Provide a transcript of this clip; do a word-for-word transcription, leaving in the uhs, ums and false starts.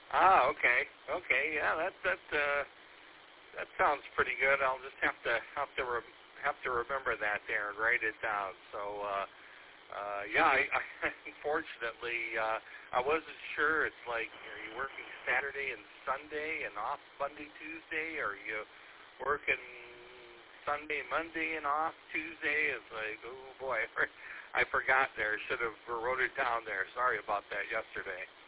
Ah, okay, okay, yeah, that that uh, that sounds pretty good. I'll just have to have to re- have to remember that there and write it down. So, uh, uh, yeah, I, I unfortunately uh, I wasn't sure. It's like, are you working Saturday and Sunday and off Monday, Tuesday, or are you working Sunday, Monday, and off Tuesday? It's like, oh boy, I forgot there. Should have wrote it down there. Sorry about that yesterday.